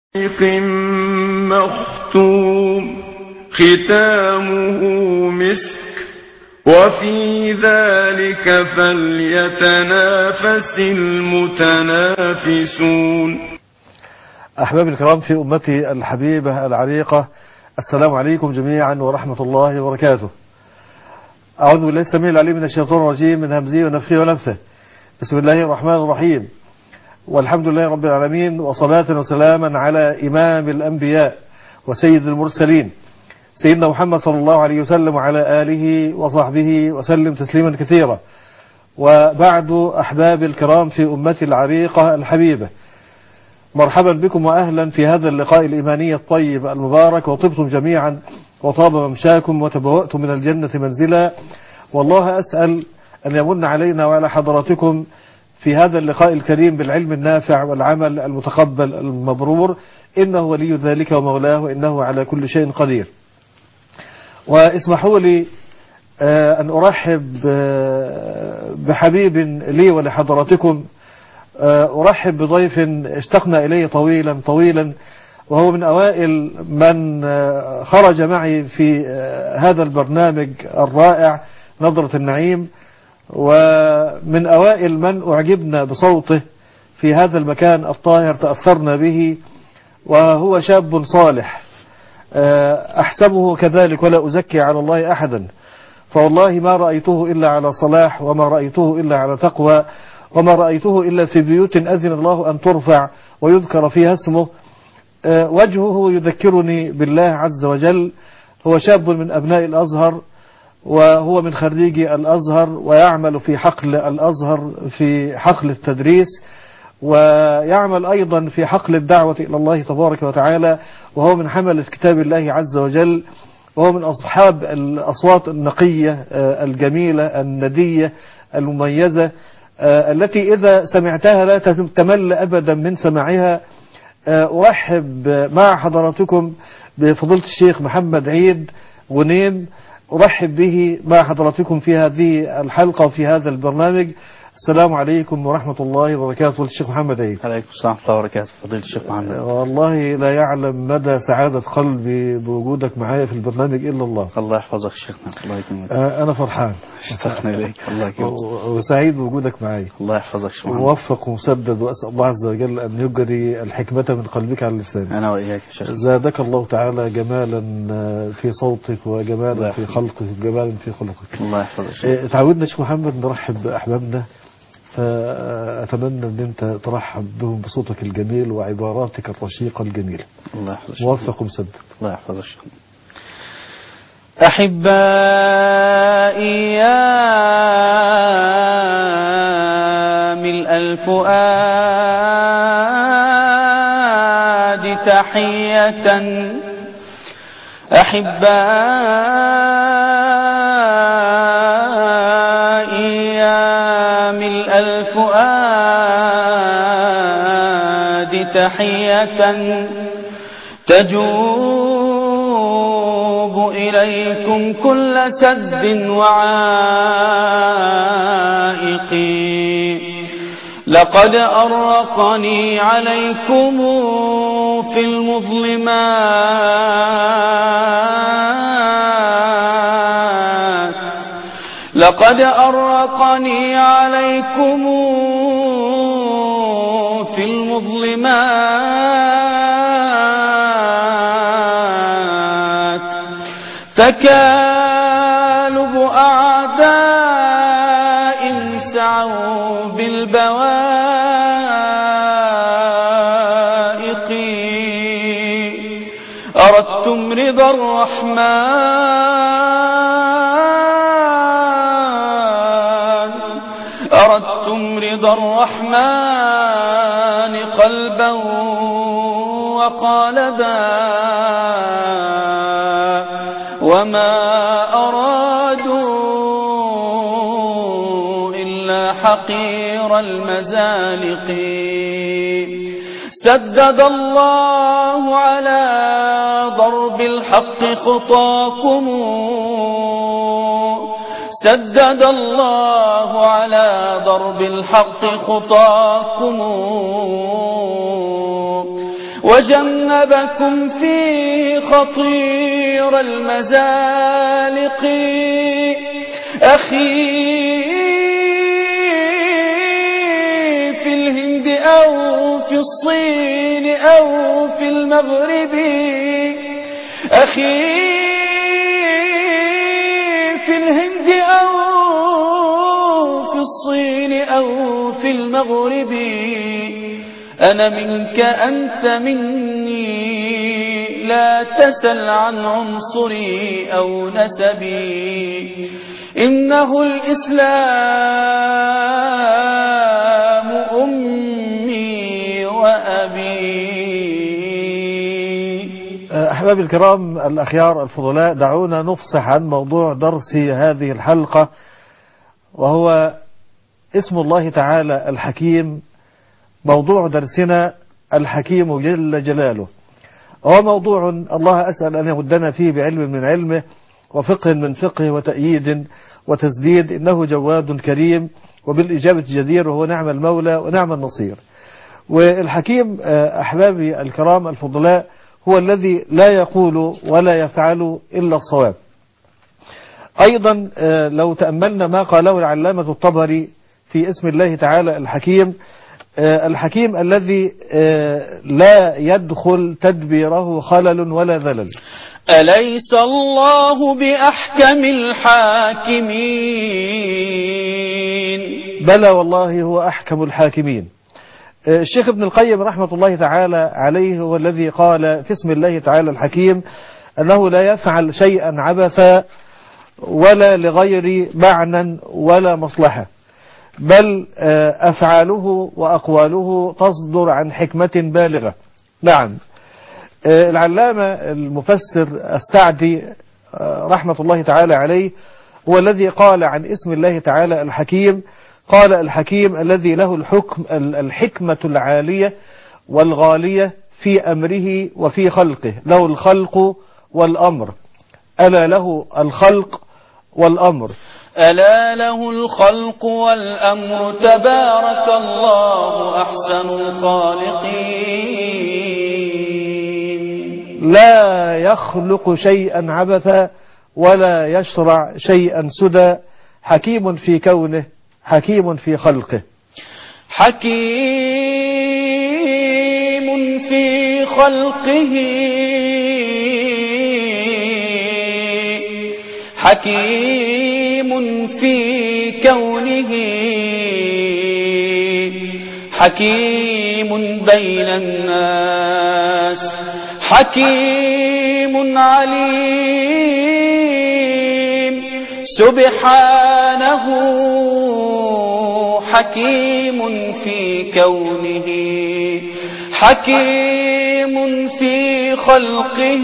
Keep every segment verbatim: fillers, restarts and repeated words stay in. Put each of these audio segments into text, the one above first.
مختوم ختامه مسك وفي ذلك فليتنافس المتنافسون. أحبابي الكرام في أمتي الحبيبة العريقة، السلام عليكم جميعا ورحمة الله وبركاته. أعوذ بالله السميع العليم من الشيطان الرجيم من همزه ونفخه ونفثه. بسم الله الرحمن الرحيم، والحمد لله رب العالمين، وصلاة وسلاما على إمام الأنبياء وسيد المرسلين سيدنا محمد صلى الله عليه وسلم وعلى آله وصحبه وسلم تسليما كثيرا. وبعد أحبابي الكرام في أمتي العريقة الحبيبة، مرحبا بكم وأهلا في هذا اللقاء الإيماني الطيب المبارك، وطبتم جميعا وطاب ممشاكم وتبوأتم من الجنة منزلا. والله أسأل أن يمن علينا وعلى حضراتكم في هذا اللقاء الكريم بالعلم النافع والعمل المتقبل المبرور، إنه ولي ذلك ومولاه، وإنه على كل شيء قدير. واسمحوا لي أن أرحب بحبيب لي ولحضراتكم، أرحب بضيف اشتقنا إليه طويلا طويلا، وهو من أوائل من خرج معي في هذا البرنامج الرائع نظرة النعيم، ومن أوائل من أعجبنا بصوته في هذا المكان الطاهر، تأثرنا به، وهو شاب صالح أحسبه كذلك ولا أزكي على الله أحدا، فوالله ما رأيته إلا على صلاح، وما رأيته إلا على تقوى، وما رأيته إلا في بيوت أذن الله أن ترفع ويذكر فيها اسمه. وجهه يذكرني بالله عز وجل. هو شاب من أبناء الأزهر، وهو من خريجي الأزهر، ويعمل في حقل الأزهر في حقل التدريس، ويعمل أيضا في حقل الدعوة إلى الله تبارك وتعالى، وهو من حملة كتاب الله عز وجل، وهو من أصحاب الأصوات النقية الجميلة الندية المميزة، التي إذا سمعتها لا تمل أبدا من سماعها. أرحب مع حضراتكم بفضيلة الشيخ محمد عيد غنيم، أرحب به مع حضراتكم في هذه الحلقة وفي هذا البرنامج. السلام عليكم ورحمة الله وبركاته. الشيخ محمد عيد. عليكم السلام ورحمة الله وبركاته. فضيلة الشيخ محمد، والله لا يعلم مدى سعادة قلبي بوجودك معايا في البرنامج إلا الله. الله يحفظك شيخنا. الله يكرمك. أنا فرحان، اشتقنا إليك. الله يكرمك وسعيد بوجودك معايا. الله يحفظك شيخ محمد. موفق ومسدد، وأسأل الله عز وجل أن يجري الحكمة من قلبك على اللسان. أنا وإياك يا شيخ. زادك الله تعالى جمالا في صوتك، وجمالا في خلقك، وجمالا في خلقك. الله يحفظك شيخ. تعودنا شيخ محمد نرحب بأحبابنا، فأتمنى أن أنت ترحب بهم بصوتك الجميل وعباراتك الرشيقة الجميلة. الله يحفظك. موفق ومسدد. الله يحفظك. أحبائي يا ملء الفؤاد تحية، أحبائي يا ملء الفؤاد تحية، تجوب إليكم كل سد وعائق. لقد أرقني عليكم في المظلمات، لقد أرقني عليكم في المظلمات، تكالب أعداء سعوا بالبوائق. أردتم رضا الرحمن، أردتم رضا الرحمن قلبا وقالبا، وما أرادوا إلا حقير المزالق. سدد الله على ضرب الحق خطاكم، سدد الله على ضرب الحق خطاكم، وجنبكم في خطير المزالق أخي في الهند أو في الصين أو في المغرب أخي في الهند أو في الصين أو في المغرب أنا منك أنت مني لا تسل عن عنصري أو نسبي إنه الإسلام أمي وأبي. أحبابي الكرام الأخيار الفضلاء، دعونا نفصح عن موضوع درس هذه الحلقة، وهو اسم الله تعالى الحكيم. موضوع درسنا الحكيم جل جلاله، هو موضوع الله أسأل أن يمدنا فيه بعلم من علمه وفقه من فقه وتأييد وتسديد، إنه جواد كريم وبالإجابة جدير، وهو نعم المولى ونعم النصير. والحكيم أحبابي الكرام الفضلاء هو الذي لا يقول ولا يفعل إلا الصواب. أيضا لو تأملنا ما قاله العلامة الطبري في اسم الله تعالى الحكيم، الحكيم الذي لا يدخل تدبيره خلل ولا ذلل. أليس الله بأحكم الحاكمين؟ بلى والله هو أحكم الحاكمين. الشيخ ابن القيم رحمة الله تعالى عليه هو الذي قال في اسم الله تعالى الحكيم أنه لا يفعل شيئا عبثا ولا لغير معنى ولا مصلحة، بل أفعاله وأقواله تصدر عن حكمة بالغة. نعم، العلامة المفسر السعدي رحمة الله تعالى عليه هو الذي قال عن اسم الله تعالى الحكيم، قال الحكيم الذي له الحكم الحكمة العالية والغالية في أمره وفي خلقه، له الخلق والأمر. ألا له الخلق والأمر، ألا له الخلق والأمر تبارك الله أحسن الخالقين. لا يخلق شيئا عبثا ولا يشرع شيئا سدى، حكيم في كونه حكيم في خلقه. حكيم في خلقه حكيم في كونه حكيم بين الناس حكيم عليم سبحانه حكيم في كونه حكيم في خلقه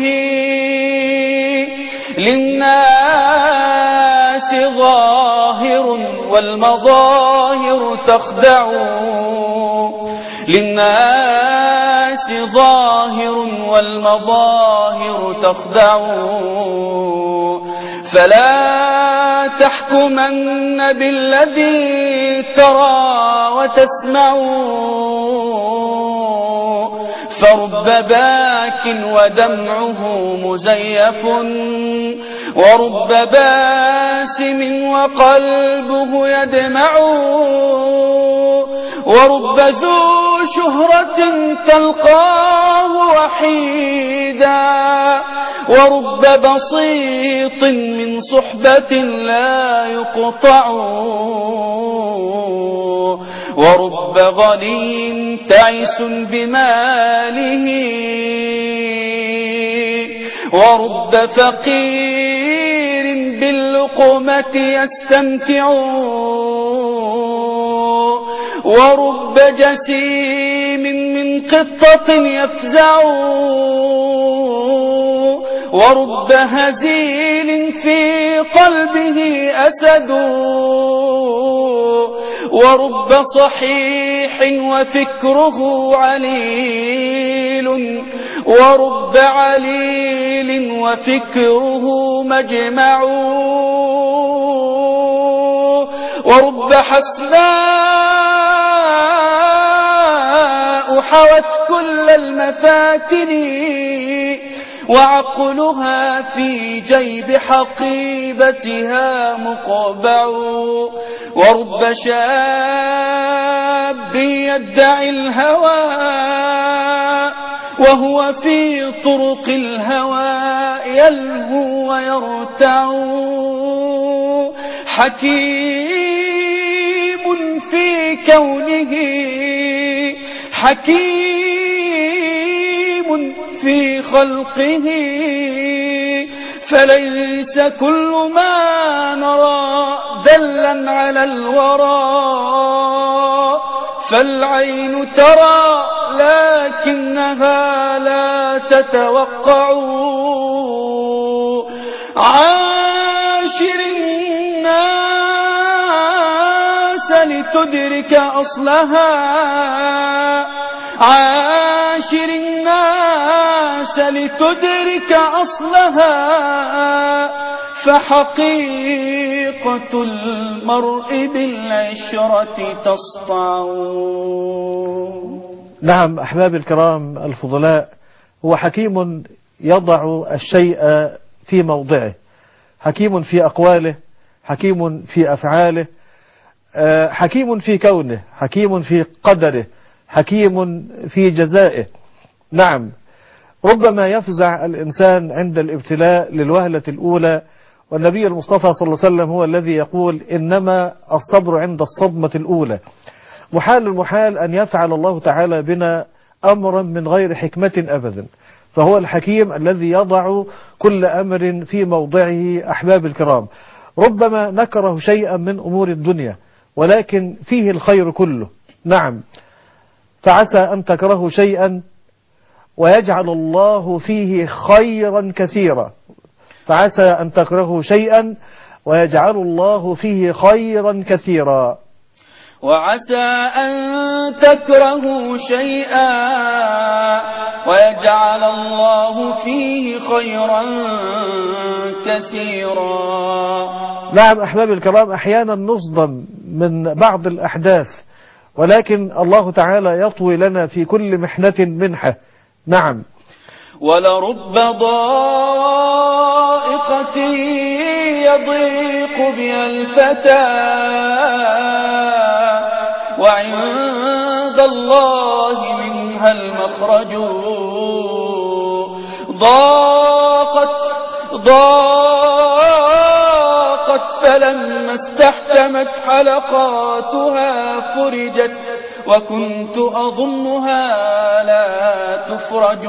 للناس ظاهر والمظاهر تخدع للناس ظاهر والمظاهر تخدع فلا تحكمن بالذي ترى وتسمع فرب باك ودمعه مزيف ورب باسم وقلبه يدمع ورب ذو شهرة تلقاه وحيدا ورب بسيط من صحبة لا يقطع ورب غني تعس بماله ورب فقير باللقمة يستمتع ورب جسيم من قطة يفزع ورب هزيل في قلبه أسد ورب صحيح وفكره عليل ورب عليل وفكره مجمع ورب حسناء حوت كل المفاتن وعقلها في جيب حقيبتها مقبع ورب شاب يدعي الهوى وهو في طرق الهوى يلهو ويرتع حكيم في كونه حكيم في خلقه فليس كل ما نرى دلا على الورى فالعين ترى لكنها لا تتوقع عاشر الناس لتدرك أصلها عاشر الناس لتدرك أصلها فحقيقة المرء بالعشرة تسطع. نعم أحبابي الكرام الفضلاء، هو حكيم يضع الشيء في موضعه، حكيم في أقواله، حكيم في أفعاله، حكيم في كونه، حكيم في قدره، حكيم في جزائه. نعم ربما يفزع الإنسان عند الابتلاء للوهلة الأولى، والنبي المصطفى صلى الله عليه وسلم هو الذي يقول إنما الصبر عند الصدمة الأولى. محال المحال أن يفعل الله تعالى بنا أمرا من غير حكمة أبدا، فهو الحكيم الذي يضع كل أمر في موضعه. أحباب الكرام، ربما نكره شيئا من أمور الدنيا ولكن فيه الخير كله. نعم فعسى أن تكرهوا شيئا ويجعل الله فيه خيرا كثيرا، فعسى أن تكرهوا شيئا ويجعل الله فيه خيرا كثيرا. وعسى أن تكرهوا شيئا ويجعل الله فيه خيرا كثيرا. نعم أحباب الكرام، أحيانا نصدم من بعض الأحداث ولكن الله تعالى يطوي لنا في كل محنة منحة. نعم ولرب ضائقة يضيق بها الفتى وعند الله منها المخرج ضاقت ضاقت فلما استحكمت حلقاتها فرجت وكنت أظنها لا تفرج.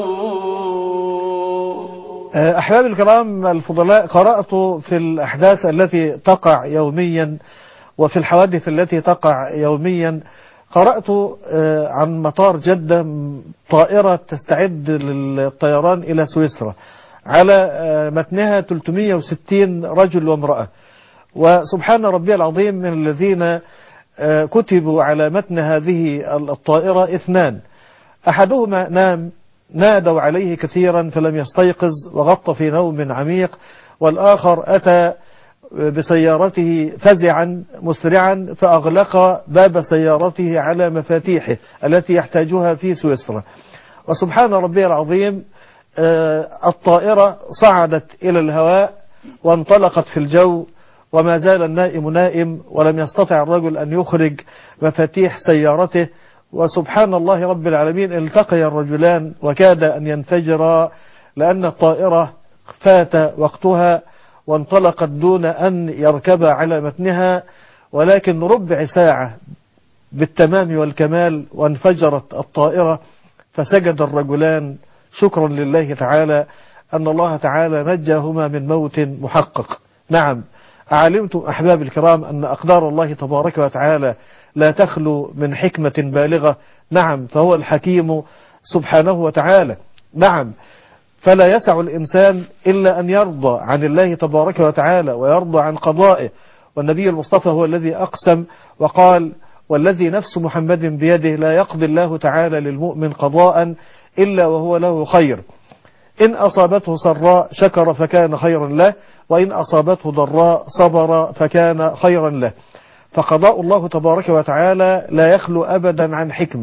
أحباب الكرام الفضلاء، قرأت في الأحداث التي تقع يوميا وفي الحوادث التي تقع يوميا، قرأت عن مطار جدة طائرة تستعد للطيران إلى سويسرا على متنها ثلاثمئة وستين رجل وامرأة، وسبحان ربي العظيم من الذين كتبوا على متن هذه الطائرة اثنان، أحدهما نام نادوا عليه كثيرا فلم يستيقظ وغطى في نوم عميق، والآخر أتى بسيارته فزعا مسرعا فأغلق باب سيارته على مفاتيحه التي يحتاجها في سويسرا. وسبحان ربي العظيم الطائرة صعدت إلى الهواء وانطلقت في الجو وما زال النائم نائم ولم يستطع الرجل أن يخرج مفاتيح سيارته. وسبحان الله رب العالمين التقي الرجلان وكاد أن ينفجرا لأن الطائرة فات وقتها وانطلقت دون أن يركب على متنها، ولكن ربع ساعة بالتمام والكمال وانفجرت الطائرة، فسجد الرجلان شكرا لله تعالى أن الله تعالى نجاهما من موت محقق. نعم أعلمتم أحباب الكرام أن أقدار الله تبارك وتعالى لا تخلو من حكمة بالغة. نعم فهو الحكيم سبحانه وتعالى. نعم فلا يسع الإنسان إلا أن يرضى عن الله تبارك وتعالى ويرضى عن قضائه، والنبي المصطفى هو الذي أقسم وقال والذي نفس محمد بيده لا يقضي الله تعالى للمؤمن قضاء إلا وهو له خير، إن أصابته سراء شكر فكان خيرا له وإن أصابته ضراء صبر فكان خيرا له. فقضاء الله تبارك وتعالى لا يخلو أبدا عن حكمة.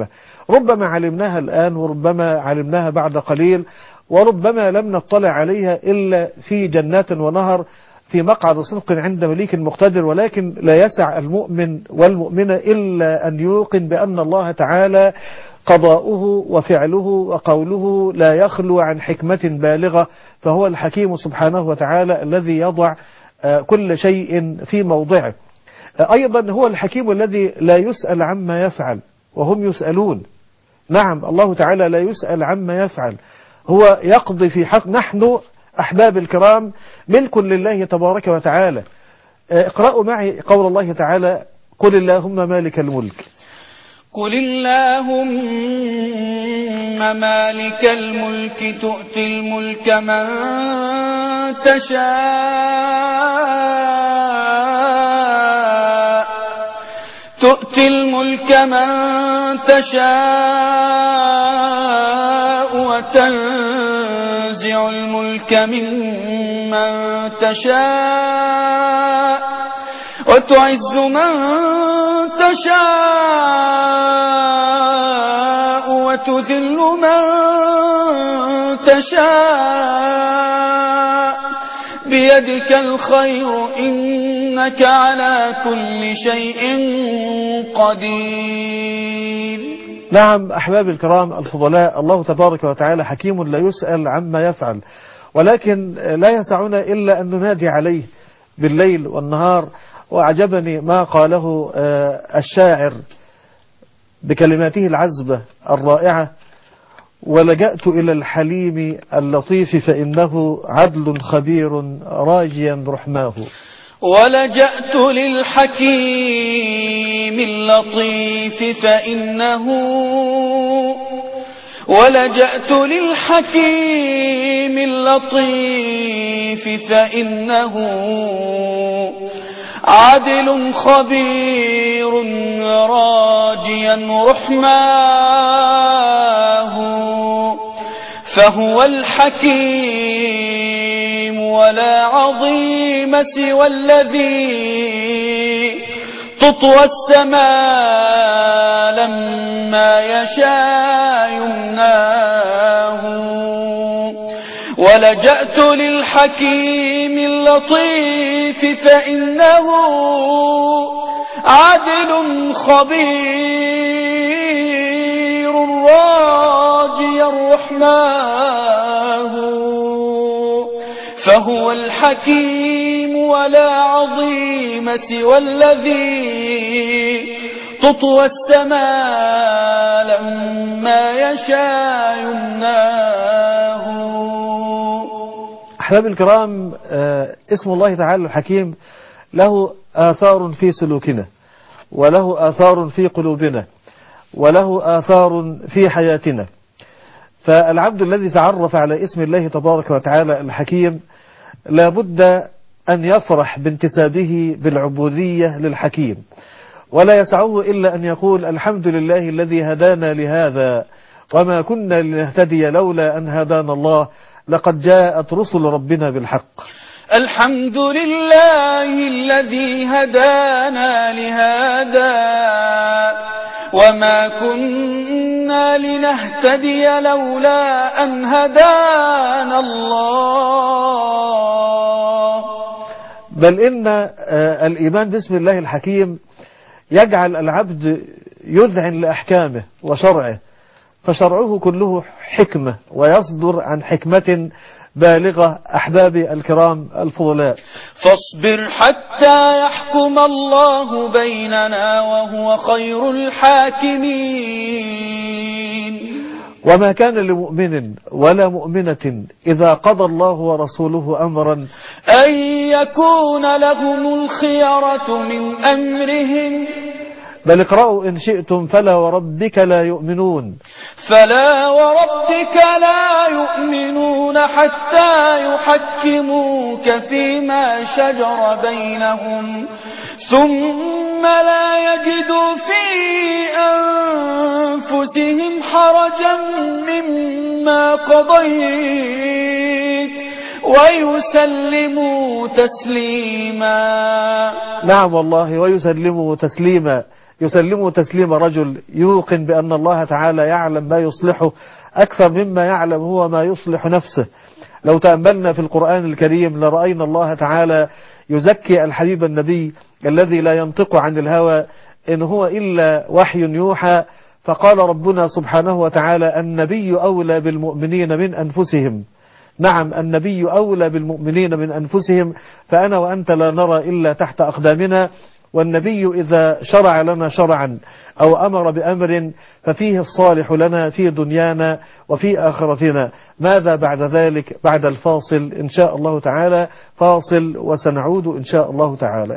ربما علمناها الآن وربما علمناها بعد قليل، وربما لم نطلع عليها إلا في جنات ونهر في مقعد صدق عند مليك مقتدر. ولكن لا يسع المؤمن والمؤمنة إلا أن يوقن بأن الله تعالى قضاؤه وفعله وقوله لا يخلو عن حكمة بالغة، فهو الحكيم سبحانه وتعالى الذي يضع كل شيء في موضعه. أيضا هو الحكيم الذي لا يسأل عما يفعل وهم يسألون. نعم، الله تعالى لا يسأل عما يفعل، هو يقضي في حق. نحن أحباب الكرام ملك لله تبارك وتعالى. اقرأوا معي قول الله تعالى: قل اللهم مالك الملك. قل اللهم مالك الملك تؤتي الملك من تشاء تؤتي الملك من تشاء وتنزع الملك ممن تشاء وتعز من تشاء وتذل من تشاء بيدك الخير إنك على كل شيء قدير. نعم أحباب الكرام الفضلاء، الله تبارك وتعالى حكيم لا يسأل عما يفعل، ولكن لا يسعنا إلا أن ننادي عليه بالليل والنهار. وأعجبني ما قاله الشاعر بكلماته العذبة الرائعة: ولجأت إلى الحليم اللطيف فإنه عدل خبير راجيا رحماه. ولجأت للحكيم اللطيف فإنه ولجأت للحكيم اللطيف فإنه عادل خبير راجيا رحماه. فهو الحكيم ولا عظيم سوى الذي تطوى السماء لما يشاء يمناه. ولجأت للحكيم اللطيف فإنه عدل خبير راجيا رحماه. فهو الحكيم ولا عظيم سوى الذي تطوى السماء لما يشاء يمناه. أحباب الكرام، اسم الله تعالى الحكيم له آثار في سلوكنا، وله آثار في قلوبنا، وله آثار في حياتنا. فالعبد الذي تعرف على اسم الله تبارك وتعالى الحكيم لا بد أن يفرح بانتسابه بالعبودية للحكيم، ولا يسعه إلا أن يقول: الحمد لله الذي هدانا لهذا وما كنا لنهتدي لولا أن هدانا الله لقد جاءت رسل ربنا بالحق. الحمد لله الذي هدانا لهذا وما كنا لنهتدي لولا أن هدانا الله. بل إن الإيمان باسم الله الحكيم يجعل العبد يذعن لأحكامه وشرعه، فشرعه كله حكمة ويصدر عن حكمة بالغة. أحبابي الكرام الفضلاء، فاصبر حتى يحكم الله بيننا وهو خير الحاكمين. وما كان لمؤمن ولا مؤمنة إذا قضى الله ورسوله أمرا أن يكون لهم الخيرة من أمرهم. بل اقرأوا إن شئتم فلا وربك لا يؤمنون فلا وربك لا يؤمنون حتى يحكموك فيما شجر بينهم ثم لا يجدوا في أنفسهم حرجا مما قضيت ويسلموا تسليما. نعم والله، ويسلموا تسليما. يسلمه تسليم رجل يوقن بأن الله تعالى يعلم ما يصلحه أكثر مما يعلم هو ما يصلح نفسه. لو تأملنا في القرآن الكريم لرأينا الله تعالى يزكي الحبيب النبي الذي لا ينطق عن الهوى إن هو إلا وحي يوحى. فقال ربنا سبحانه وتعالى النبي أولى بالمؤمنين من أنفسهم. نعم، النبي أولى بالمؤمنين من أنفسهم، فأنا وأنت لا نرى إلا تحت أقدامنا. والنبي إذا شرع لنا شرعا أو أمر بأمر ففيه الصالح لنا في دنيانا وفي آخرتنا. ماذا بعد ذلك؟ بعد الفاصل إن شاء الله تعالى. فاصل وسنعود إن شاء الله تعالى.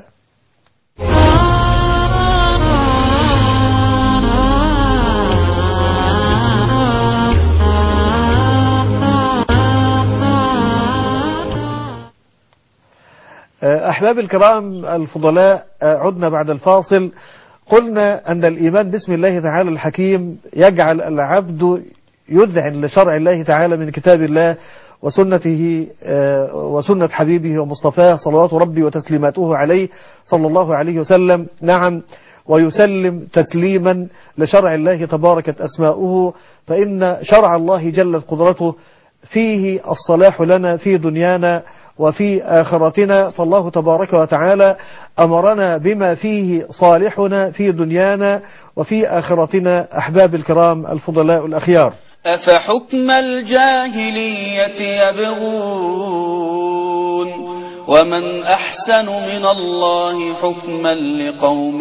أحباب الكرام الفضلاء، عدنا بعد الفاصل. قلنا أن الإيمان باسم الله تعالى الحكيم يجعل العبد يذعن لشرع الله تعالى من كتاب الله وسنته وسنة حبيبه ومصطفاه صلوات ربي وتسليماته عليه صلى الله عليه وسلم. نعم، ويسلم تسليما لشرع الله تباركت أسماؤه، فإن شرع الله جلت قدرته فيه الصلاح لنا في دنيانا وفي آخرتنا. فالله تبارك وتعالى أمرنا بما فيه صالحنا في دنيانا وفي آخرتنا. أحباب الكرام الفضلاء الأخيار، أفحكم الجاهلية يبغون ومن أحسن من الله حكما لقوم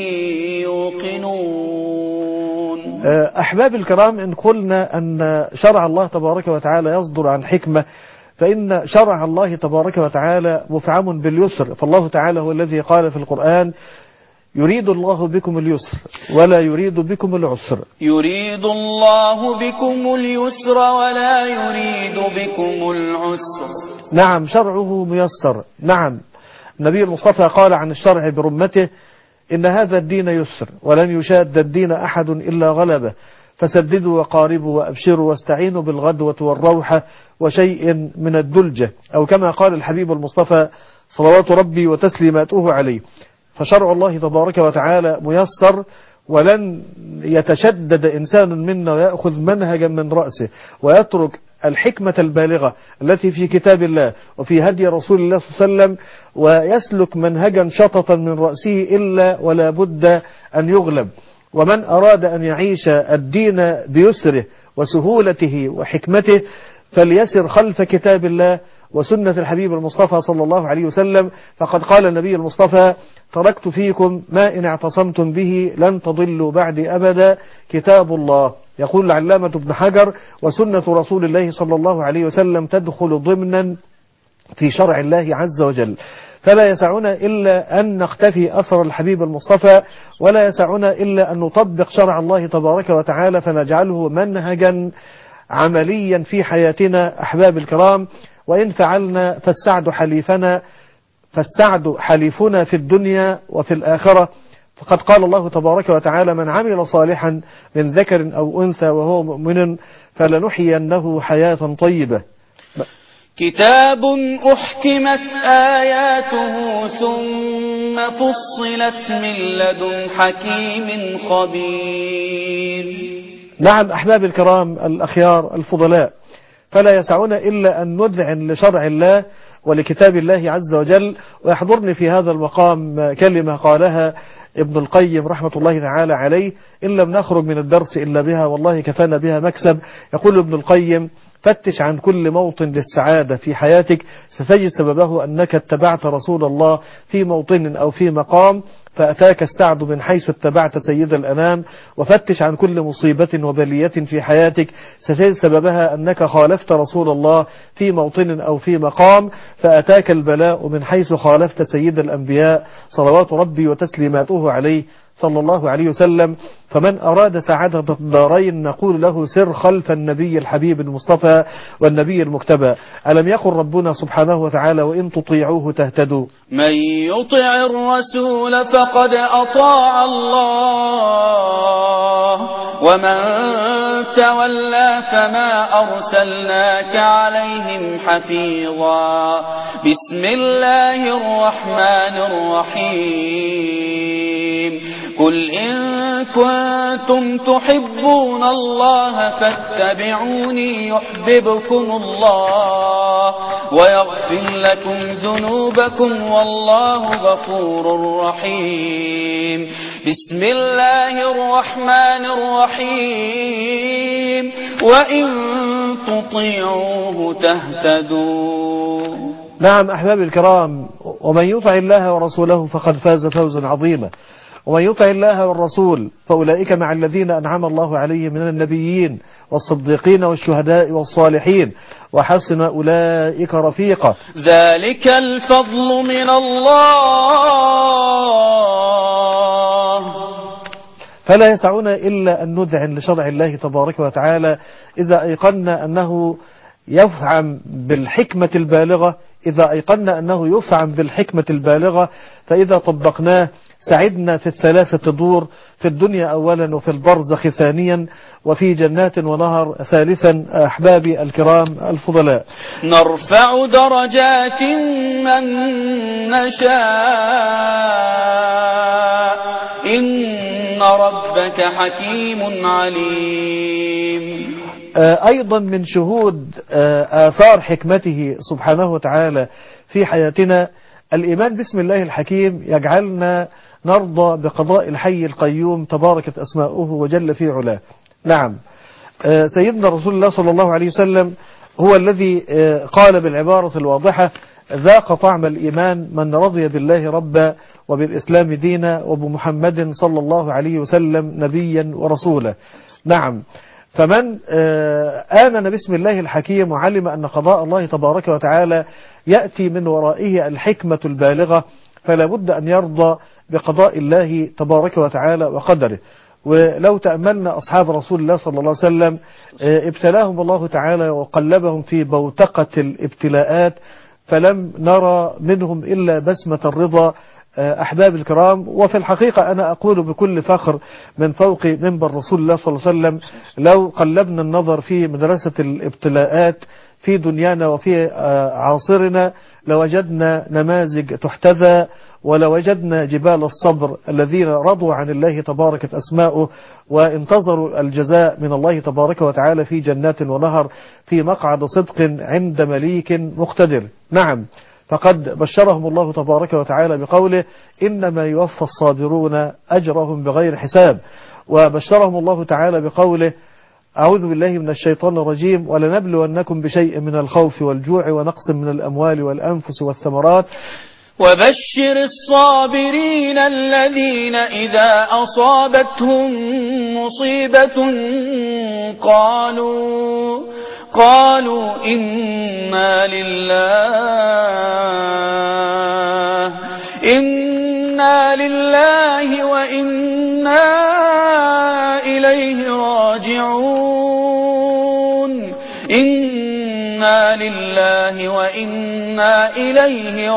يوقنون. أحباب الكرام، إن قلنا أن شرع الله تبارك وتعالى يصدر عن حكمة، فإن شرع الله تبارك وتعالى مفعم باليسر. فالله تعالى هو الذي قال في القرآن يريد الله بكم اليسر ولا يريد بكم العسر. يريد الله بكم اليسر ولا يريد بكم العسر. نعم، شرعه ميسر. نعم، النبي المصطفى قال عن الشرع برمته إن هذا الدين يسر ولن يشاد الدين أحد إلا غلبه، فسددوا وقاربوا وأبشروا واستعينوا بالغدوة والروحة وشيء من الدلجة، أو كما قال الحبيب المصطفى صلوات ربي وتسليماته عليه. فشرع الله تبارك وتعالى ميسر، ولن يتشدد إنسان منا ويأخذ منهجا من رأسه ويترك الحكمة البالغة التي في كتاب الله وفي هدي رسول الله صلى الله عليه وسلم ويسلك منهجا شططا من رأسه إلا ولا بد أن يغلب. ومن أراد أن يعيش الدين بيسره وسهولته وحكمته فليسر خلف كتاب الله وسنة الحبيب المصطفى صلى الله عليه وسلم. فقد قال النبي المصطفى تركت فيكم ما إن اعتصمتم به لن تضلوا بعدي أبدا، كتاب الله. يقول العلامة ابن حجر وسنة رسول الله صلى الله عليه وسلم تدخل ضمنا في شرع الله عز وجل. فلا يسعنا إلا أن نقتفي أثر الحبيب المصطفى، ولا يسعنا إلا أن نطبق شرع الله تبارك وتعالى فنجعله منهجا عمليا في حياتنا. أحباب الكرام، وإن فعلنا فالسعد حليفنا فالسعد حليفنا في الدنيا وفي الآخرة. فقد قال الله تبارك وتعالى من عمل صالحا من ذكر أو أنثى وهو مؤمن فلنحيينه حياة طيبة. كتاب أحكمت آياته ثم فصلت من لدن حكيم خبير. نعم أحباب الكرام الأخيار الفضلاء، فلا يسعنا إلا أن نذعن لشرع الله ولكتاب الله عز وجل. ويحضرني في هذا المقام كلمة قالها ابن القيم رحمة الله تعالى عليه إن لم نخرج من الدرس إلا بها والله كفانا بها مكسب. يقول ابن القيم فتش عن كل موطن للسعادة في حياتك ستجد سببه أنك اتبعت رسول الله في موطن أو في مقام فأتاك السعد من حيث اتبعت سيد الأنام. وفتش عن كل مصيبة وبلية في حياتك ستجد سببها أنك خالفت رسول الله في موطن أو في مقام فأتاك البلاء من حيث خالفت سيد الأنبياء صلوات ربي وتسليماته عليه صلى الله عليه وسلم. فمن أراد سعادة الدارين نقول له سر خلف النبي الحبيب المصطفى والنبي المكتبى. ألم يقل ربنا سبحانه وتعالى وإن تطيعوه تهتدوا؟ من يطع الرسول فقد أطاع الله ومن تولى فما أرسلناك عليهم حفيظا. بسم الله الرحمن الرحيم. قل إن كنتم تحبون الله فاتبعوني يحببكم الله ويغفر لكم ذنوبكم والله غفور رحيم. بسم الله الرحمن الرحيم وإن تطيعوه تهتدوا. نعم أحبابي الكرام، ومن يطع الله ورسوله فقد فاز فوزا عظيما، ومن يطع الله والرسول فأولئك مع الذين أنعم الله عليهم من النبيين والصديقين والشهداء والصالحين وحسن أولئك رفيقا. ذلك الفضل من الله فلا يسعنا إلا أن نذعن لشرع الله تبارك وتعالى إذا أيقنا أنه يفعم بالحكمة البالغة إذا أيقنا أنه يفعم بالحكمة البالغة فإذا طبقناه سعدنا في الثلاثة دور، في الدنيا أولا وفي البرزخ ثانيا وفي جنات ونهر ثالثا. أحبابي الكرام الفضلاء، نرفع درجات من نشاء إن ربك حكيم عليم. أيضا من شهود آثار حكمته سبحانه وتعالى في حياتنا الإيمان باسم الله الحكيم يجعلنا نرضى بقضاء الحي القيوم تباركت أسماؤه وجل في علاه. نعم، سيدنا رسول الله صلى الله عليه وسلم هو الذي قال بالعبارة الواضحة: ذاق طعم الإيمان من رضي بالله ربا وبالإسلام دينا وبمحمد صلى الله عليه وسلم نبيا ورسولا. نعم، فمن آمن باسم الله الحكيم وعلم أن قضاء الله تبارك وتعالى يأتي من ورائه الحكمة البالغة فلا بد أن يرضى بقضاء الله تبارك وتعالى وقدره. ولو تأملنا أصحاب رسول الله صلى الله عليه وسلم ابتلاهم الله تعالى وقلبهم في بوتقة الابتلاءات فلم نرى منهم إلا بسمة الرضا. أحباب الكرام، وفي الحقيقة أنا أقول بكل فخر من فوق منبر رسول الله صلى الله عليه وسلم لو قلبنا النظر في مدرسة الابتلاءات في دنيانا وفي عاصرنا لوجدنا نماذج تحتذى ولوجدنا جبال الصبر الذين رضوا عن الله تبارك أسماؤه وانتظروا الجزاء من الله تبارك وتعالى في جنات ونهر في مقعد صدق عند مليك مقتدر. نعم، فقد بشرهم الله تبارك وتعالى بقوله: إنما يوفى الصابرون أجرهم بغير حساب. وبشرهم الله تعالى بقوله: أعوذ بالله من الشيطان الرجيم: ولنبلونكم بشيء من الخوف والجوع ونقص من الأموال والأنفس والثمرات وبشر الصابرين الذين إذا أصابتهم مصيبة قالوا قالوا إنا لله إنا لله وإنا إليه راجعون إنا لله وإنا إليه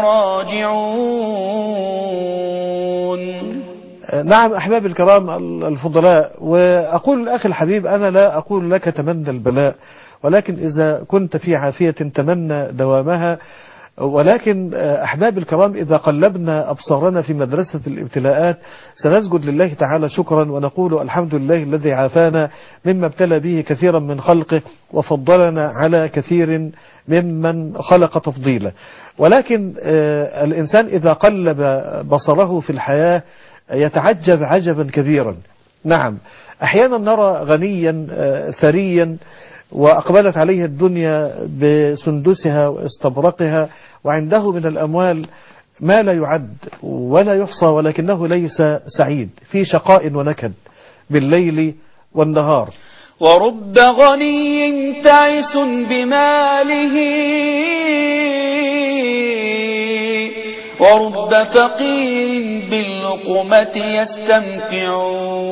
راجعون. نعم أحباب الكرام الفضلاء، وأقول الأخ الحبيب أنا لا أقول لك تمنى البلاء، ولكن إذا كنت في عافية تمنى دوامها. ولكن أحباب الكرام إذا قلبنا أبصارنا في مدرسة الابتلاءات سنسجد لله تعالى شكرا ونقول الحمد لله الذي عافانا مما ابتلى به كثيرا من خلقه وفضلنا على كثير ممن خلق تفضيلا. ولكن الإنسان إذا قلب بصره في الحياة يتعجب عجبا كبيرا. نعم، أحيانا نرى غنيا ثريا وأقبلت عليه الدنيا بسندسها واستبرقها وعنده من الأموال ما لا يعد ولا يحصى، ولكنه ليس سعيد، في شقاء ونكد بالليل والنهار. ورب غني تعس بماله ورب فقير باللقمة يستمتع.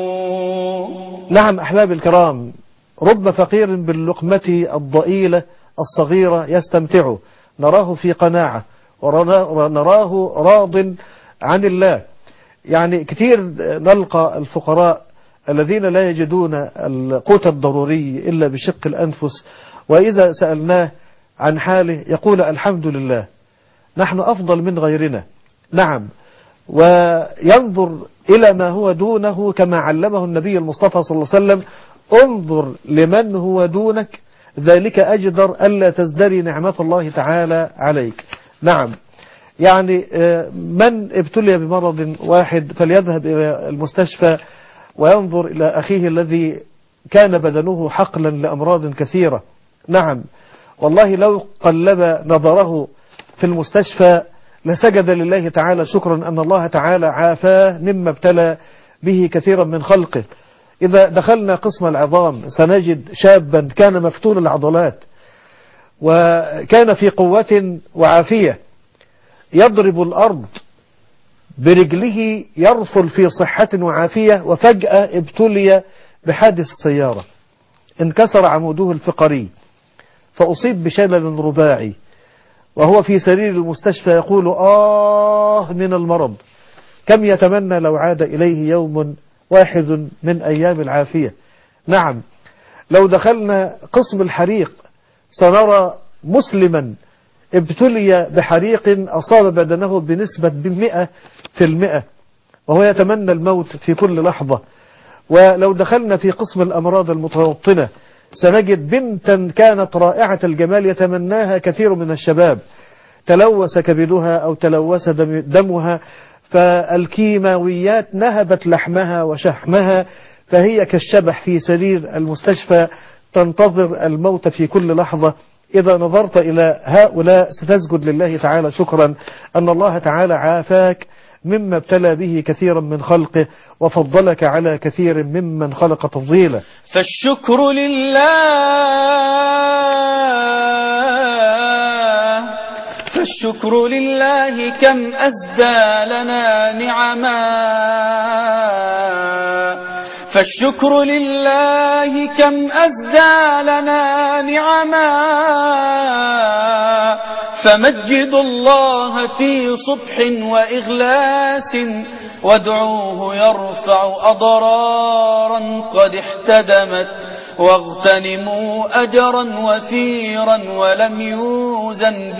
نعم أحباب الكرام، رب فقير باللقمة الضئيلة الصغيرة يستمتع، نراه في قناعة ونراه راض عن الله. يعني كثير نلقى الفقراء الذين لا يجدون القوت الضروري إلا بشق الأنفس، وإذا سألناه عن حاله يقول الحمد لله، نحن أفضل من غيرنا. نعم، وينظر إلى ما هو دونه كما علمه النبي المصطفى صلى الله عليه وسلم: انظر لمن هو دونك ذلك أجدر ألا تزدري نعمة الله تعالى عليك. نعم، يعني من ابتلي بمرض واحد فليذهب إلى المستشفى وينظر إلى أخيه الذي كان بدنه حقلا لأمراض كثيرة. نعم والله لو قلب نظره في المستشفى لسجد لله تعالى شكرا أن الله تعالى عافاه مما ابتلى به كثيرا من خلقه. إذا دخلنا قسم العظام سنجد شابا كان مفتول العضلات وكان في قوة وعافية يضرب الأرض برجله يرفل في صحة وعافية، وفجأة ابتلي بحادث السيارة، انكسر عموده الفقري فأصيب بشلل رباعي، وهو في سرير المستشفى يقول آه من المرض، كم يتمنى لو عاد إليه يوم واحد من أيام العافية. نعم لو دخلنا قسم الحريق سنرى مسلما ابتلي بحريق أصاب بدنه بنسبة بمئة في المئة وهو يتمنى الموت في كل لحظة. ولو دخلنا في قسم الأمراض المتوطنة سنجد بنتا كانت رائعة الجمال يتمناها كثير من الشباب، تلوث كبدها أو تلوث دمها فالكيماويات نهبت لحمها وشحمها، فهي كالشبح في سرير المستشفى تنتظر الموت في كل لحظة. إذا نظرت إلى هؤلاء ستسجد لله تعالى شكرا أن الله تعالى عافاك مما ابتلى به كثيرا من خلقه وفضلك على كثير ممن خلق تفضيلا. فالشكر لله فالشكر لله كم أسدى لنا نعما فالشكر لله كم أسدى لنا نعما فمجد الله في صبح وإغلاس وادعوه يرفع أضرارا قد احتدمت واغتنموا أجرا وثيرا ولم يوزن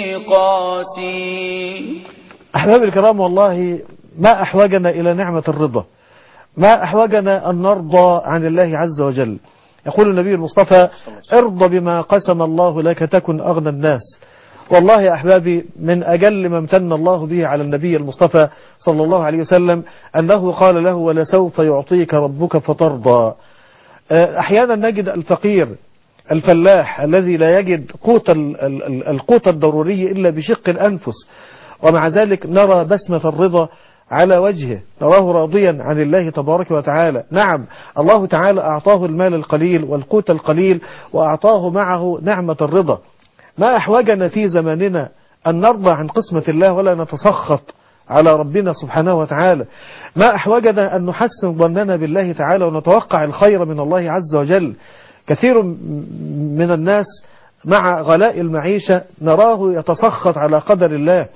بميقاسي. أحبابي الكرام، والله ما أحوجنا إلى نعمة الرضا، ما أحوجنا أن نرضى عن الله عز وجل. يقول النبي المصطفى: ارضى بما قسم الله لك تكن أغنى الناس. والله يا أحبابي من أجل ما امتن الله به على النبي المصطفى صلى الله عليه وسلم أنه قال له: ولسوف يعطيك ربك فترضى. أحيانا نجد الفقير الفلاح الذي لا يجد قوت القوت الضروري إلا بشق الأنفس، ومع ذلك نرى بسمة الرضا على وجهه، نراه راضيا عن الله تبارك وتعالى. نعم الله تعالى أعطاه المال القليل والقوت القليل وأعطاه معه نعمة الرضا. ما أحوجنا في زماننا أن نرضى عن قسمة الله ولا نتسخط على ربنا سبحانه وتعالى. ما أحوجنا أن نحسن ظننا بالله تعالى ونتوقع الخير من الله عز وجل. كثير من الناس مع غلاء المعيشة نراه يتسخط على قدر الله،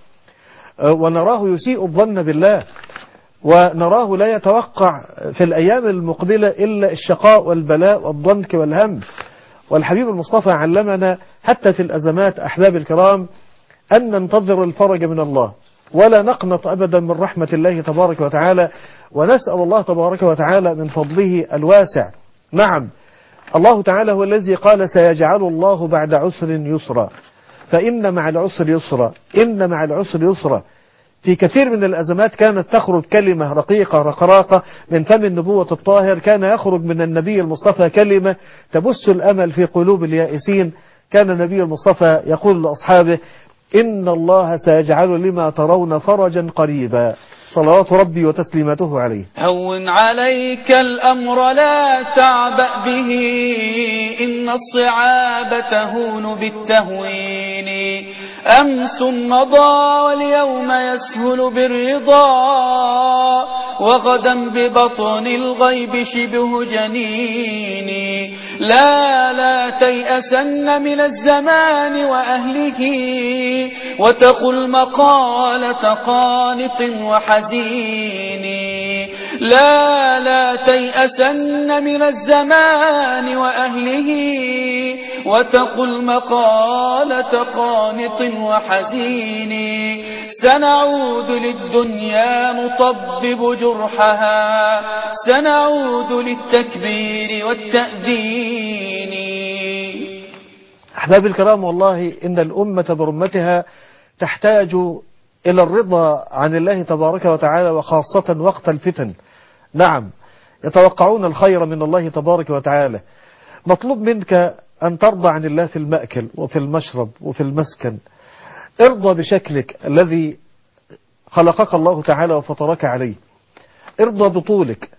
ونراه يسيء الظن بالله، ونراه لا يتوقع في الأيام المقبلة إلا الشقاء والبلاء والضنك والهم. والحبيب المصطفى علمنا حتى في الأزمات أحباب الكرام أن ننتظر الفرج من الله ولا نقنط أبدا من رحمة الله تبارك وتعالى، ونسأل الله تبارك وتعالى من فضله الواسع. نعم الله تعالى هو الذي قال: سيجعل الله بعد عسر يسرا، فإن مع العسر يسرا، إن مع العسر يسرا. في كثير من الأزمات كانت تخرج كلمة رقيقة رقراقة من فم النبوة الطاهر، كان يخرج من النبي المصطفى كلمة تبث الأمل في قلوب اليائسين. كان النبي المصطفى يقول لأصحابه: إن الله سيجعل لما ترون فرجا قريبا، صلوات ربي وتسليماته عليه. هون عليك الأمر لا تعبأ به، إن الصعاب تهون بالتهوين. أمس مضى واليوم يسهل بالرضا، وغدا ببطن الغيب شبه جنين. لا لا تيأسن من الزمان وأهله، وتقل مقالة قانط وحزين. لا لا تيأسن من الزمان وأهله وتقل مقالة قانط وحزين سنعود للدنيا نطبب جرحها سنعود للتكبير والتأذين. أحبابي الكرام، والله إن الأمة برمتها تحتاج إلى الرضا عن الله تبارك وتعالى، وخاصة وقت الفتن. نعم، يتوقعون الخير من الله تبارك وتعالى. مطلوب منك أن ترضى عن الله في المأكل وفي المشرب وفي المسكن. ارضى بشكلك الذي خلقك الله تعالى وفطرك عليه. ارضى بطولك،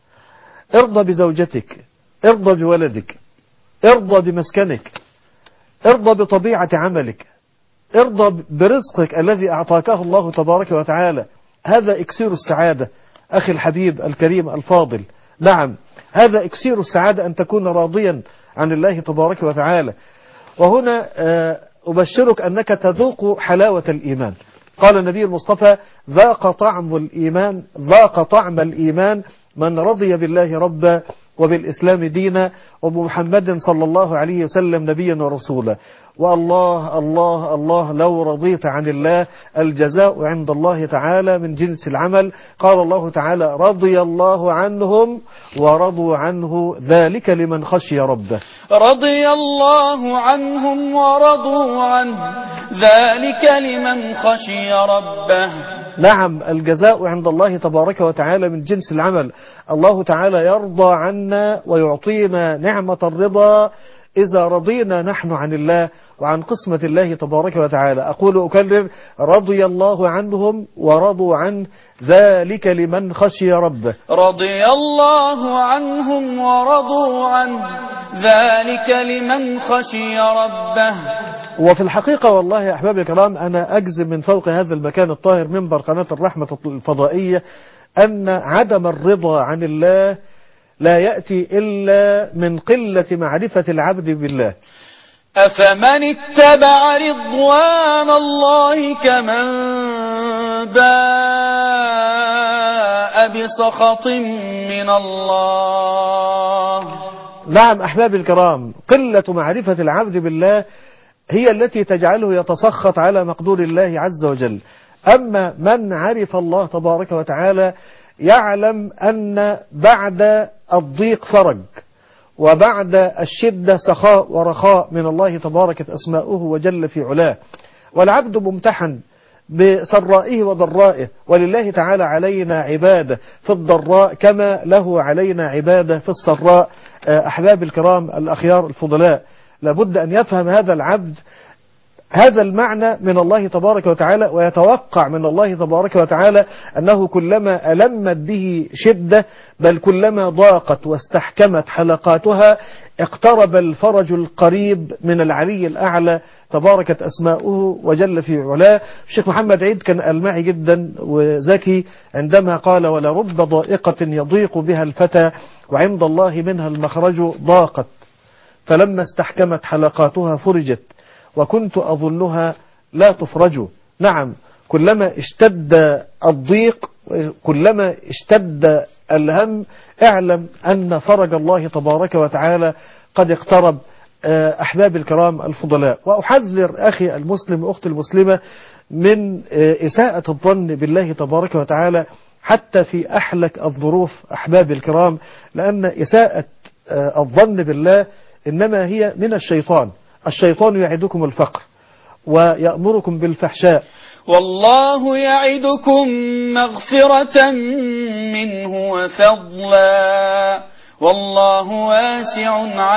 ارضى بزوجتك، ارضى بولدك، ارضى بمسكنك، ارضى بطبيعة عملك، ارضى برزقك الذي أعطاكه الله تبارك وتعالى. هذا إكسير السعادة أخي الحبيب الكريم الفاضل. نعم، هذا إكسير السعادة أن تكون راضيا عن الله تبارك وتعالى. وهنا أبشرك أنك تذوق حلاوة الإيمان. قال النبي المصطفى: ذاق طعم الإيمان ذاق طعم الإيمان من رضي بالله ربا وبالإسلام دينا وبمحمد صلى الله عليه وسلم نبيا ورسولا. والله الله الله لو رضيت عن الله الجزاء عند الله تعالى من جنس العمل. قال الله تعالى: رضي الله عنهم ورضوا عنه ذلك لمن خشي ربه. رضي الله عنهم ورضوا عنه ذلك لمن خشي ربه. نعم، الجزاء عند الله تبارك وتعالى من جنس العمل. الله تعالى يرضى عنا ويعطينا نعمة الرضا إذا رضينا نحن عن الله وعن قسمة الله تبارك وتعالى. أقول أكرر: رضي الله عنهم ورضوا عنه ذلك لمن خشي ربه. رضي الله عنهم ورضوا عنه ذلك لمن خشي ربه. وفي الحقيقة والله يا أحبابي الكرام، أنا أجزم من فوق هذا المكان الطاهر منبر قناة الرحمة الفضائية أن عدم الرضا عن الله لا يأتي إلا من قلة معرفة العبد بالله. أفمن اتبع رضوان الله كمن باء بسخط من الله. نعم أحبابي الكرام، قلة معرفة العبد بالله هي التي تجعله يتسخط على مقدور الله عز وجل. أما من عرف الله تبارك وتعالى يعلم أن بعد الضيق فرج، وبعد الشدة سخاء ورخاء من الله تبارك أسماؤه وجل في علاه. والعبد ممتحن بسرائه وضرائه، ولله تعالى علينا عبادة في الضراء كما له علينا عبادة في السراء. أحباب الكرام الأخيار الفضلاء، لابد أن يفهم هذا العبد هذا المعنى من الله تبارك وتعالى، ويتوقع من الله تبارك وتعالى أنه كلما ألمت به شدة، بل كلما ضاقت واستحكمت حلقاتها، اقترب الفرج القريب من العلي الأعلى تباركت أسماؤه وجل في علاه. الشيخ محمد عيد كان ألمعي جدا وذكي عندما قال: ولرب ضائقة يضيق بها الفتى وعند الله منها المخرج ضاقت فلما استحكمت حلقاتها فرجت وكنت أظنها لا تفرج. نعم، كلما اشتد الضيق كلما اشتد الهم اعلم أن فرج الله تبارك وتعالى قد اقترب. أحباب الكرام الفضلاء، وأحذر أخي المسلم وأختي المسلمة من إساءة الظن بالله تبارك وتعالى حتى في أحلك الظروف. أحباب الكرام، لأن إساءة الظن بالله إنما هي من الشيطان. الشيطان يعدكم الفقر ويأمركم بالفحشاء، والله يعدكم مغفرة منه وفضلا والله واسع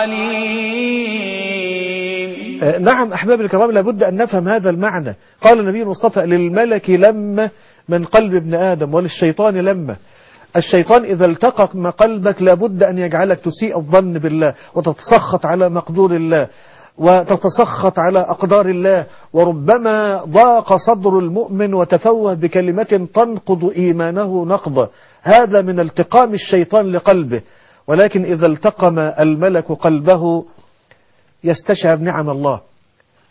عليم. نعم أحباب الكرام، لابد أن نفهم هذا المعنى. قال النبي المصطفى: للملك لمة من قلب ابن آدم وللشيطان لمة. الشيطان إذا التقط قلبك لابد أن يجعلك تسيء الظن بالله وتتسخط على مقدور الله وتتسخط على أقدار الله، وربما ضاق صدر المؤمن وتفوه بكلمة تنقض إيمانه نقضا. هذا من التقام الشيطان لقلبه. ولكن إذا التقم الملك قلبه يستشعر نعم الله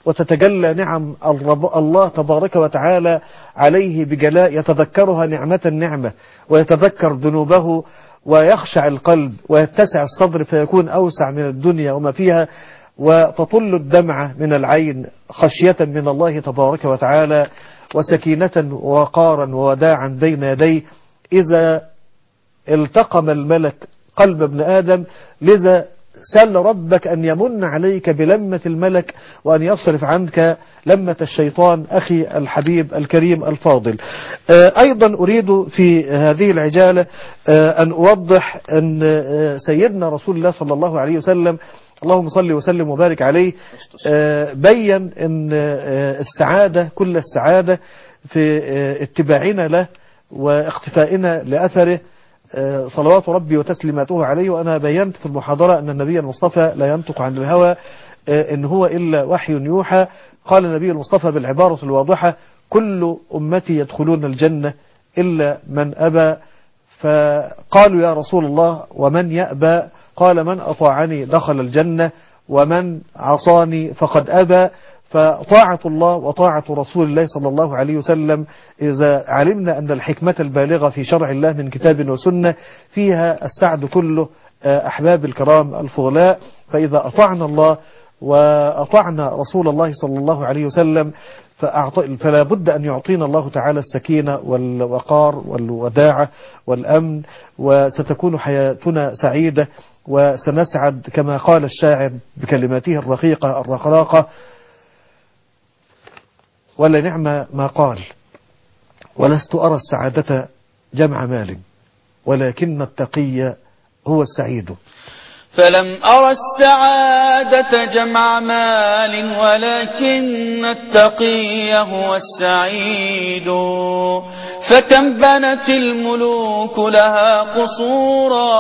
وتتجلى نعم الله تبارك وتعالى عليه بجلاء، يتذكرها نعمة نعمة ويتذكر ذنوبه ويخشع القلب ويتسع الصدر فيكون أوسع من الدنيا وما فيها، وتطل الدمعة من العين خشية من الله تبارك وتعالى وسكينة ووقارا ووداعا بين يديه إذا التقم الملك قلب ابن آدم. لذا سل ربك أن يمن عليك بلمة الملك وأن يصرف عنك لمة الشيطان. أخي الحبيب الكريم الفاضل، أيضا أريد في هذه العجالة أن أوضح أن سيدنا رسول الله صلى الله عليه وسلم اللهم صل وسلم وبارك عليه بيّن أن السعادة كل السعادة في اتباعنا له واقتفائنا لأثره صلوات ربي وتسليماته عليه. وأنا بيّنت في المحاضرة أن النبي المصطفى لا ينطق عن الهوى إن هو إلا وحي يوحى. قال النبي المصطفى بالعبارة الواضحة: كل أمتي يدخلون الجنة إلا من أبى. فقالوا يا رسول الله ومن يأبى؟ قال: من أطاعني دخل الجنة ومن عصاني فقد أبى. فطاعة الله وطاعة رسول الله صلى الله عليه وسلم إذا علمنا أن الحكمة البالغة في شرع الله من كتاب وسنة فيها السعد كله. أحباب الكرام الفضلاء، فإذا أطعنا الله وأطعنا رسول الله صلى الله عليه وسلم فلا بد أن يعطينا الله تعالى السكينة والوقار والوداعة والأمن، وستكون حياتنا سعيدة وسنسعد كما قال الشاعر بكلماته الرقيقة الرقراقة: ولنعم ما قال ولست أرى السعادة جمع مال ولكن التقي هو السعيد. فلم أرى السعادة جمع مال ولكن التقي هو السعيد. فكم بنت الملوك لها قصورا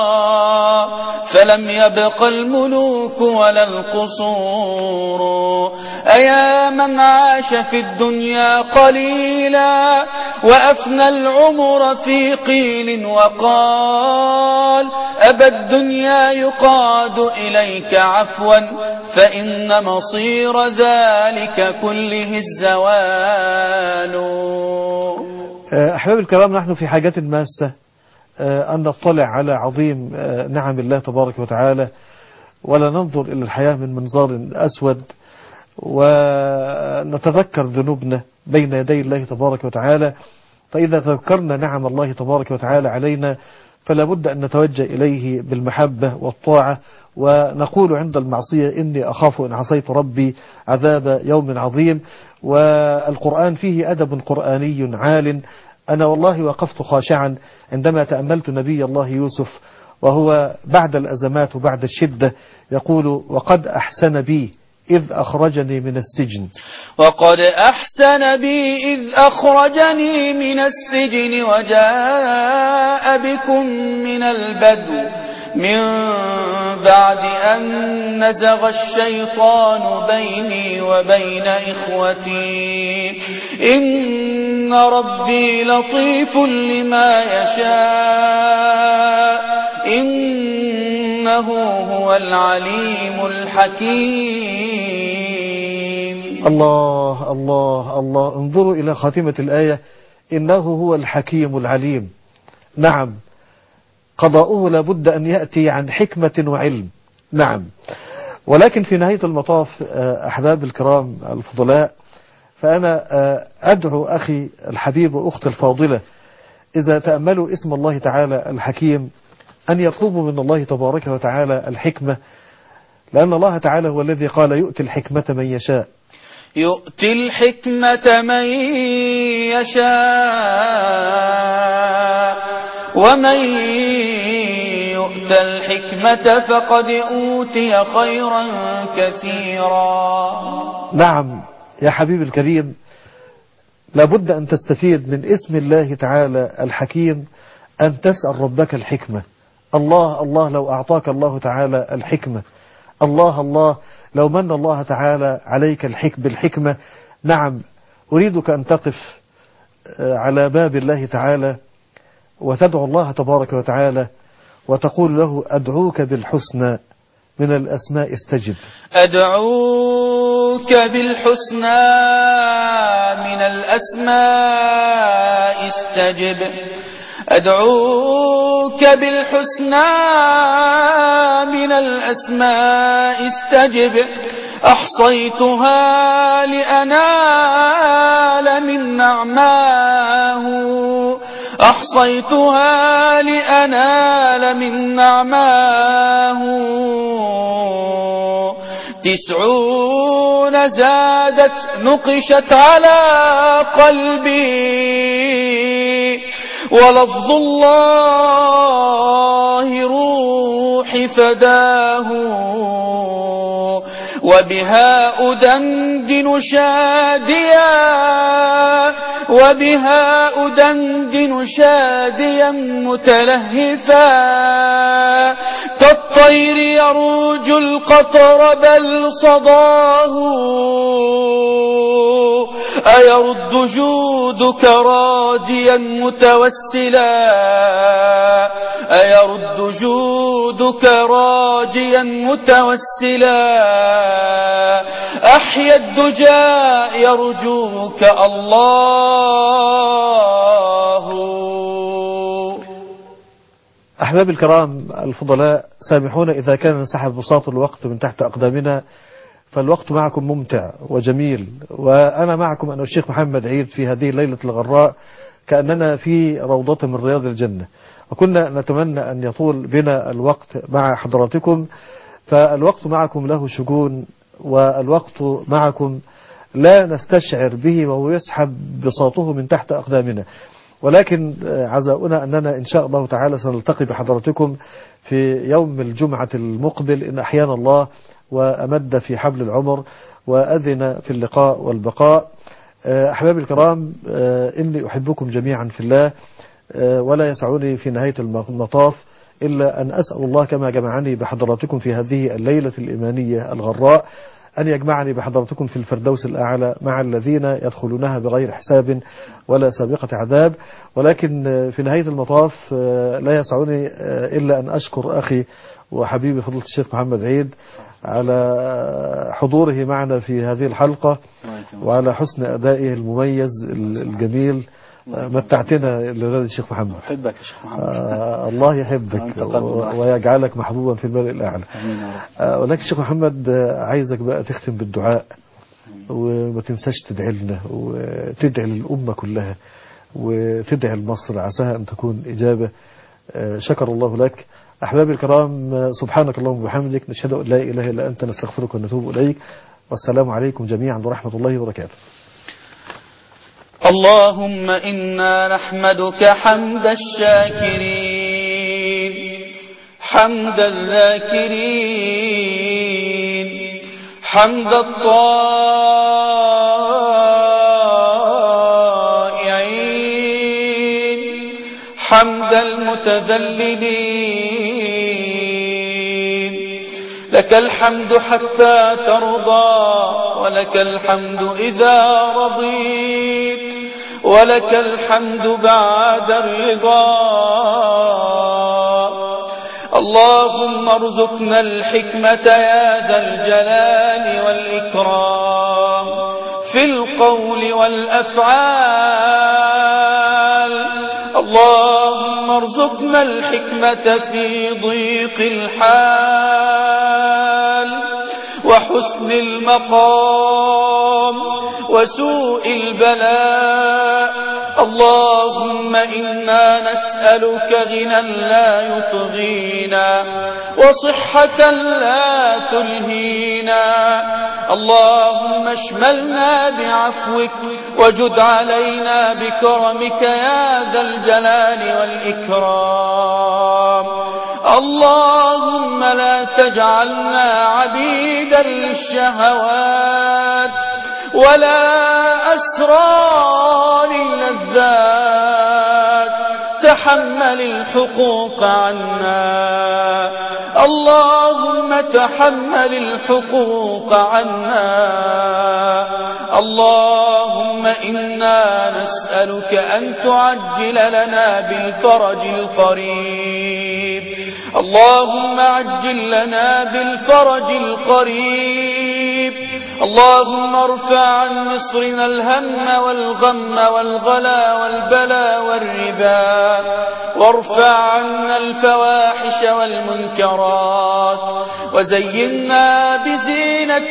فلم يبق الملوك ولا القصور. أيا من عاش في الدنيا قليلا وأفنى العمر في قيل وقال: أبى الدنيا يقاد إليك عفوا فإن مصير ذلك كله الزوال. أحباب الكرام، نحن في حاجة ماسة أن نطلع على عظيم نعم الله تبارك وتعالى ولا ننظر إلى الحياة من منظار أسود، ونتذكر ذنوبنا بين يدي الله تبارك وتعالى. فإذا تذكرنا نعم الله تبارك وتعالى علينا فلا بد أن نتوجه إليه بالمحبة والطاعة، ونقول عند المعصية: إني أخاف إن عصيت ربي عذاب يوم عظيم. والقرآن فيه أدب قرآني عال. أنا والله وقفت خاشعا عندما تأملت نبي الله يوسف وهو بعد الأزمات وبعد الشدة يقول: وقد أحسن بي إذ أخرجني من السجن وقد أحسن بي إذ أخرجني من السجن وجاء بكم من البدو من بعد أن نزغ الشيطان بيني وبين إخوتي إن ربي لطيف لما يشاء إنه هو العليم الحكيم. الله الله الله، انظروا إلى خاتمة الآية: إنه هو الحكيم العليم. نعم، قضاؤه لابد أن يأتي عن حكمة وعلم. نعم، ولكن في نهاية المطاف أحباب الكرام الفضلاء، فأنا أدعو أخي الحبيب وأختي الفاضلة إذا تأملوا اسم الله تعالى الحكيم أن يطلبوا من الله تبارك وتعالى الحكمة، لأن الله تعالى هو الذي قال: يؤتي الحكمة من يشاء. يؤتي الحكمة من يشاء ومن يؤت الحكمة فقد أوتي خيرا كثيرا. نعم يا حبيب الكريم، لابد أن تستفيد من اسم الله تعالى الحكيم أن تسأل ربك الحكمة. الله الله لو أعطاك الله تعالى الحكمة، الله الله لو من الله تعالى عليك الحكم بالحكمة. نعم، أريدك أن تقف على باب الله تعالى وتدعو الله تبارك وتعالى وتقول له: أدعوك بالحسنى من الأسماء استجب. أدعوك بالحسنى من الأسماء استجب أدعوك بالحسنى من الأسماء استجب أحصيتها لأنال من نعماه أحصيتها لأنال من نعماه تسعون زادت نقشت على قلبي ولفظ الله روحي فداه وبها أدندن شاديا وبها أدندن شاديا متلهفا كالطير يروج القطر بل صداه أيرد جودك راجيا متوسلا أيرد جودك راجيا متوسلا أحيا الدجى يرجوك الله. أحباب الكرام الفضلاء، سامحونا إذا كان انسحب بساط الوقت من تحت أقدامنا، فالوقت معكم ممتع وجميل، وأنا معكم أنا الشيخ محمد عيد في هذه الليلة الغراء كأننا في روضة من رياض الجنة، وكنا نتمنى أن يطول بنا الوقت مع حضراتكم، فالوقت معكم له شجون، والوقت معكم لا نستشعر به وهو يسحب بساطه من تحت أقدامنا، ولكن عزاؤنا أننا إن شاء الله تعالى سنلتقي بحضراتكم في يوم الجمعة المقبل إن أحيانا الله وأمد في حبل العمر وأذن في اللقاء والبقاء. أحبابي الكرام، إني أحبكم جميعا في الله، ولا يسعني في نهاية المطاف إلا أن أسأل الله كما جمعني بحضراتكم في هذه الليلة الإيمانية الغراء أن يجمعني بحضراتكم في الفردوس الأعلى مع الذين يدخلونها بغير حساب ولا سابقة عذاب. ولكن في نهاية المطاف لا يسعني إلا أن أشكر أخي وحبيبي فضيلة الشيخ محمد عيد على حضوره معنا في هذه الحلقة وعلى حسن أدائه المميز الجميل. متعتنا لولاد الشيخ محمد. أحبك يا شيخ محمد. آه الله يحبك ويجعلك محبوبا في الملأ الأعلى. آه ولكن الشيخ محمد عايزك بقى تختم بالدعاء، وما تنساش تدعي لنا وتدعي للأمة كلها وتدعي لمصر عساها أن تكون إجابة. آه شكر الله لك. أحبابي الكرام، سبحانك اللهم وبحمدك، نشهد أن لا إله إلا أنت، نستغفرك ونتوب إليك، والسلام عليكم جميعا ورحمة الله وبركاته. اللهم إنا نحمدك حمد الشاكرين، حمد الذاكرين، حمد الطائعين، حمد المتذللين. لك الحمد حتى ترضى، ولك الحمد إذا رضيت، ولك الحمد بعد الرضا. اللهم ارزقنا الحكمة يا ذا الجلال والإكرام في القول والأفعال. اللهم ارزقنا الحكمة في ضيق الحال وحسن المقام وسوء البلاء. اللهم إنا نسألك غنى لا يطغينا وصحة لا تلهينا. اللهم اشملنا بعفوك وجد علينا بكرمك يا ذا الجلال والإكرام. اللهم لا تجعلنا عبيدا للشهوات ولا أسرى للذات. تحمل الحقوق عنا، اللهم تحمل الحقوق عنا. اللهم إنا نسألك أن تعجل لنا بالفرج القريب. اللهم عجل لنا بالفرج القريب. اللهم ارفع عن مصرنا الهم والغم والغلا والبلا والربا، وارفع عنا الفواحش والمنكرات، وزينا بزينة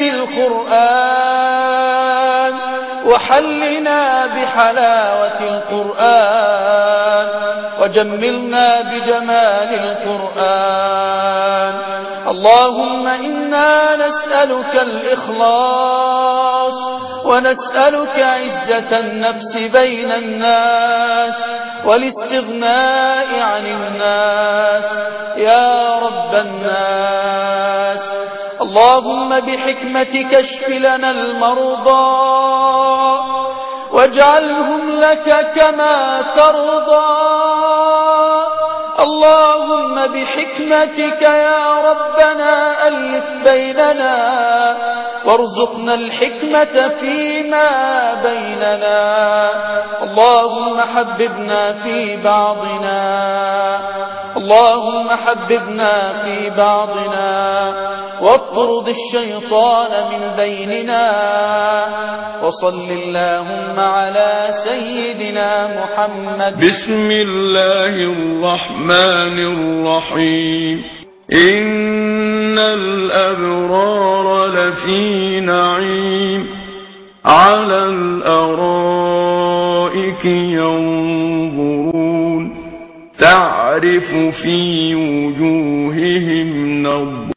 القرآن، وحلنا بحلاوة القرآن، وجملنا بجمال القرآن. اللهم إنا نسألك الإخلاص، ونسألك عزة النفس بين الناس، والاستغناء عن الناس يا رب الناس. اللهم بحكمتك اشف لنا المرضى، واجعلهم لك كما ترضى. اللهم بحكمتك يا ربنا ألف بيننا، وارزقنا الحكمة فيما بيننا. اللهم حببنا في بعضنا، اللهم حببنا في بعضنا، واطرد الشيطان من بيننا. وصل اللهم على سيدنا محمد. بسم الله الرحمن الرحيم. إن الأبرار لفي نعيم، على الأرائك ينظرون، تعرف في وجوههم نضرة